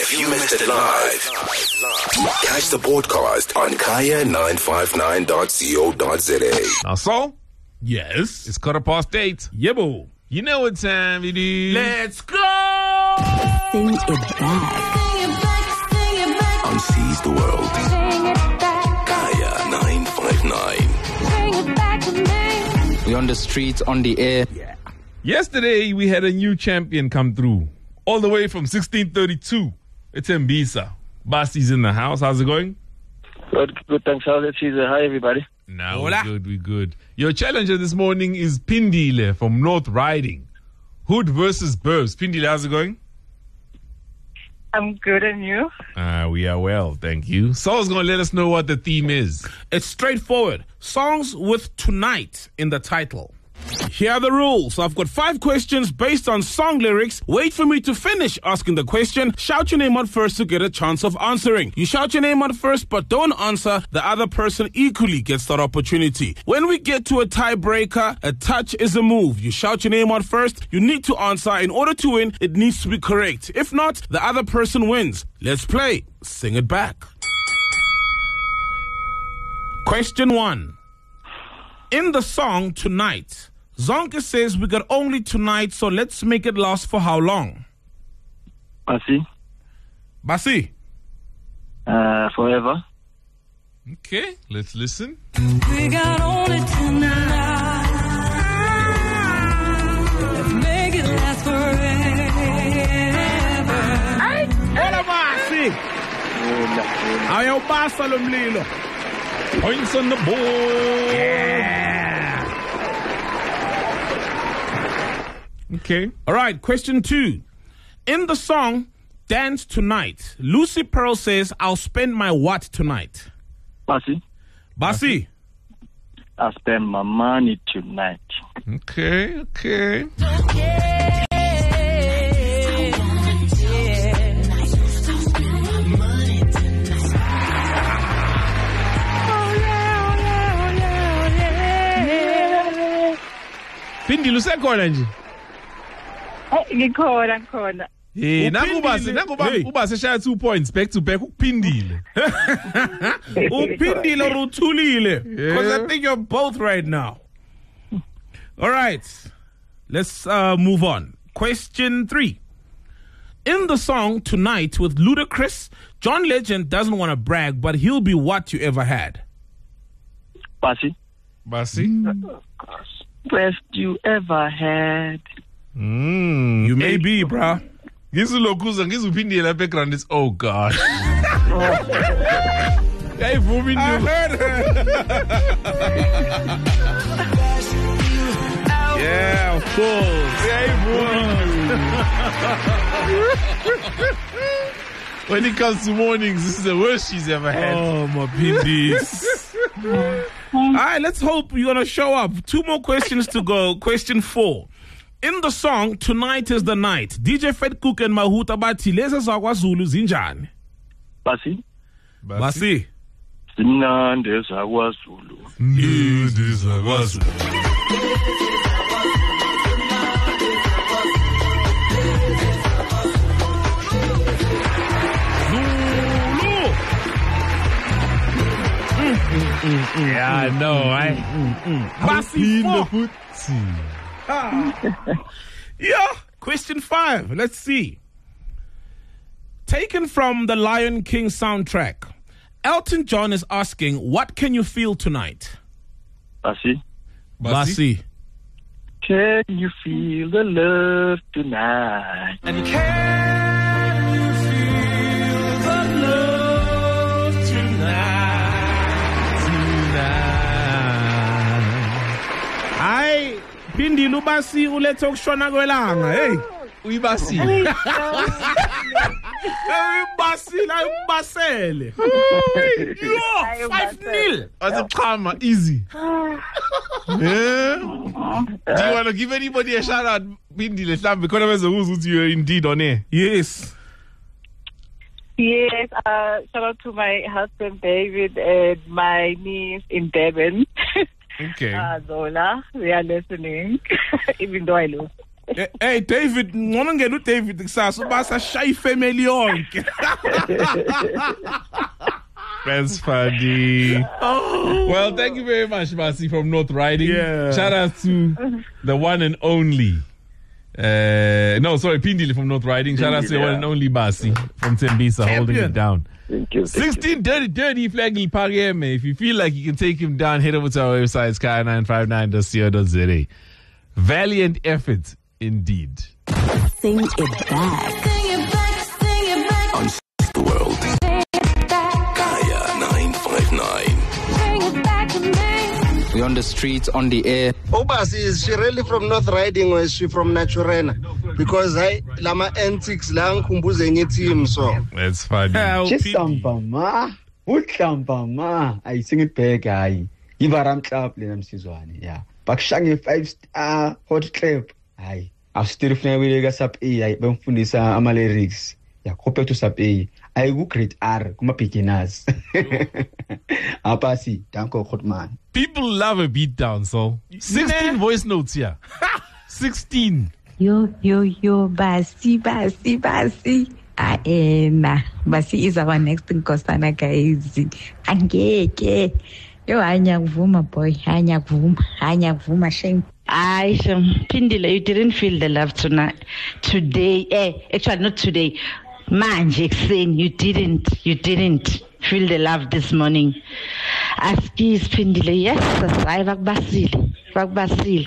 If you missed it live, catch the podcast on kaya959.co.za. Now, so, Yes. it's 8:15. Yebo. You know what time it is. Let's go. Sing it back. On Seize the World. Kaya 959. We're on the streets, on the air. Yesterday, we had a new champion come through. All the way from 1632. It's Mbisa. Basi's in the house. How's it going? Good, thanks. Hi, everybody. No, Hola. we're good. Your challenger this morning is Pindile from North Riding. Hood versus Burbs. Pindile, how's it going? I'm good, and you? We are well, thank you. Saul's going to let us know what the theme is. It's straightforward. Songs with tonight in the title. Here are the rules. I've got 5 questions based on song lyrics. Wait for me to finish asking the question. Shout your name out first to get a chance of answering. You shout your name out first, but don't answer. The other person equally gets that opportunity. When we get to a tiebreaker, a touch is a move. You shout your name out first. You need to answer. In order to win, it needs to be correct. If not, the other person wins. Let's play. Sing it back. Question 1. In the song Tonight, Zonke says we got only tonight, so let's make it last for how long? Basi? Forever. Okay, let's listen. We got only tonight. Let's make it last forever. Hola, Basi! Ayaw basa lumlilo. Points on the board. Okay. All right, question 2. In the song Dance Tonight, Lucy Pearl says, I'll spend my what tonight? Basi, I spend my money tonight. Okay. Pindile usekhona nje. Ngikhona. Nakuba seshaya 2 points back to back uPhindile. Uphindile or uthulile? Because I think you're both right now. All right. Let's move on. Question 3. In the song Tonight with Ludacris, John Legend doesn't want to brag, but he'll be what you ever had. Basi, best you ever had. You may be, bruh. Ngizulokuza ngizuphindile background is oh god. Hey, Vumi, I heard her. Yeah, of course. When it comes to mornings, this is the worst she's ever had. Oh, my pindies. All right, let's hope you're going to show up. 2 more questions to go. Question 4. In the song Tonight is the Night, DJ Fed Cook and Mahuta bathi lezi zakwaZulu zinjani? Basi, Basi. Simnandi zakwaZulu. Yeah, I know, right? Basi 4. Yeah, question 5. Let's see. Taken from the Lion King soundtrack, Elton John is asking, what can you feel tonight? Basi, Can you feel the love tonight? And can you feel the love tonight? Hayi, Phindile ubasi ulethe ukushona kwelanga. Hey, Uyibasile. Uyibasile, uyibasele. 5-0. Asichama easy. Yeah. Do you want to give anybody a shout out, Phindile Hlambe, because bezokuzwa ukuthi you're indeed on air? Yes. Yes, shout out to my husband David and my niece in Durban. Okay. Zola, we are listening, even though I lose. Hey, David, ngona ngena uDavid kusasa ubasa shay family yonke. That's funny. Oh. Well, thank you very much, Basi from North Riding. Yeah. Shout out to the one and only. Pindile from North Riding. Shout out to the one and only Basi from Tembisa holding it down. Thank you. 16 dirty flag Parieme. If you feel like you can take him down, head over to our website, sky959.co.za. Valiant effort indeed. Sing it back. On the world. Kaya 959. We're on the streets, on the air. Obasi, is she really from North Riding or is she from Naturena? Because lama antics la ngikhumbuza enye team so. That's funny. Chisampama. Utlampama. I sing it back guy. Ivaram club lena msizwane. Yeah. Bakushange 5-star hot club. Hayi. Asitiri funa wileka sub A hayi bemfundisa ama lyrics. Yeah, compared to sub A. I go grade R kuma beginners. Apasi, danko Khotman. People love a beat down, so 16 voice notes here. 16. Yo, Basi. Basi is our next Nkosana guys. Angeke. Yo, anyakuvuma boy. Anyakuvuma shame. Pindile, you didn't feel the love tonight. Today, actually not today. Manje saying you didn't feel the love this morning. Askis Pindile, yes, I vakbasile. Basi,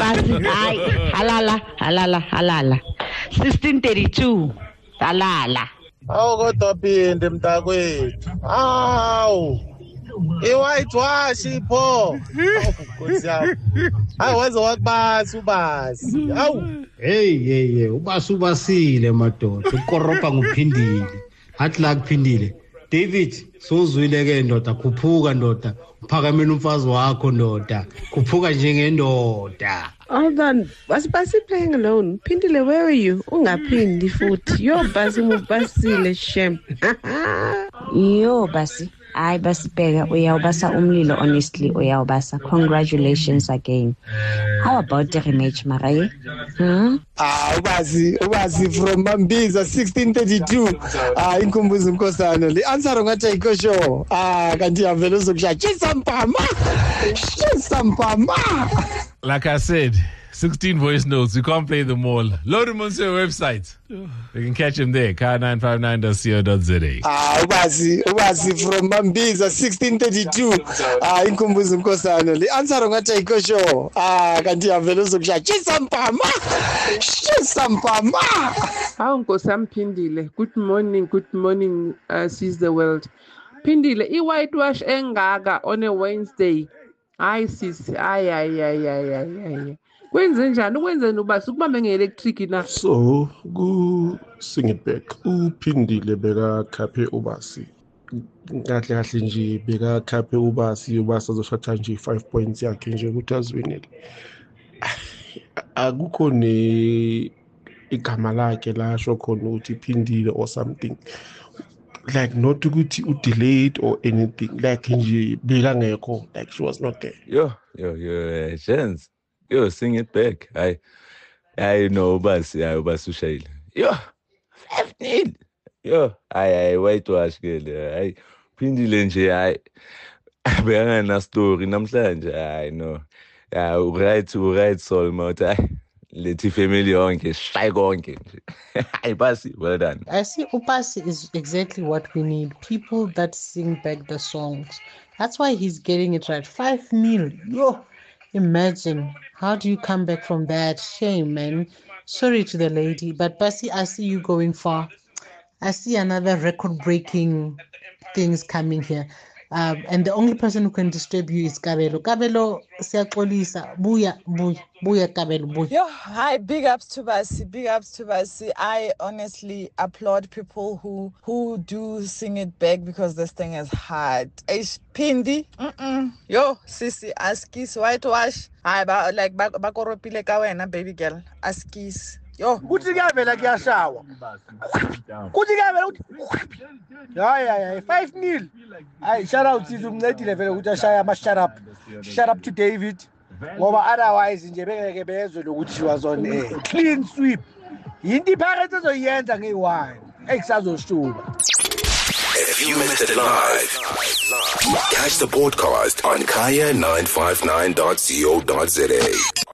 halala. 1632, halala. Awu kodwa phinde mntakwethu. Awu. I-white wash ipho. Nkosi yami. Hayi wenza wakubasi ubasi. Awu. Hey, ubasile madoda. Ukoropa nguphindile. Athi la kuphindile. David, sozwile ke ndoda, khuphuka ndoda. Uphakamela umfazi wakho ndoda. Khuphuka njengendoda. Hold on. Was Basi playing alone? Pindile, where were you? Ungaphindi futhi. Yo Basi mubasile shem. Yo Basi. Ay basibheka uyawubasa umlilo honestly uyawubasa. Congratulations again. How about the rematch Maraye? Ubasi from Mambiza 1632. Inkumbuzo Nkosana. The answer ngathi ayikho kanti avela uzokusha chisampama. Like I said, 16 voice notes. We can't play them all. Load them onto your website. You can catch them there. Kaya959.co.za. Ubasi from Mambiza 1632. Inkumbuzo Nkosana. The answer ngathi ayikho kanti avela uzokusha chisampama. How Nkosam Pindile? Good morning, sees the world. Pindile, i-whitewash engaka on a Wednesday. Hayi sisi, ay. Kwenze njani? Ukwenzeni ubasi ukubambe nge-electric na? So, sing it back. Uphindile beka khaphe ubasi. Kahle nje beka khaphe ubasi azoshotha nje 5 points yakhe nje ukuthi azwinele. Akukho igama lakhe lasho khona ukuthi Phindile or something. Like not ukuthi delayed or anything. Like nje bekangekho, like she was not there. Yo, chance. Yo, sing it back. I know Basi ushayile. Yo, 5-0. Yo, whitewash girl. Phindile nje bekangana story namhlanje. I know. Right soul mouth. Lethi family yonke shayi konke nje. Basi, well done. I see Upasi is exactly what we need. People that sing back the songs. That's why he's getting it right. 5-0. Yo, imagine. How do you come back from that? Shame, man. Sorry to the lady, but Basi, I see you going far. I see another record-breaking things coming here. And the only person who can disturb you is Kabelo. Kabelo, siyaxolisa. Buya, Kabelo, buya. Yo, hi, big ups to Basi. I honestly applaud people who do sing it back because this thing is hard. Pindi, yo, sisi, askis, whitewash. Like bakoropile ka wena, baby girl. Askis. Yo, kuthi kuyavela kuyashawa. Kuthi kuyavela uthi hayi 5-0. Hayi shout out to umncedile vele ukuthi ashaya ama shut up to David. ngoba otherwise nje bengeke bezwe lokuthi she was on air. Clean sweep. Yinto iphakathi ezoyenza ngeyi-1 ekusazoshuba. If you missed it live, catch the podcast on kaya959.co.za.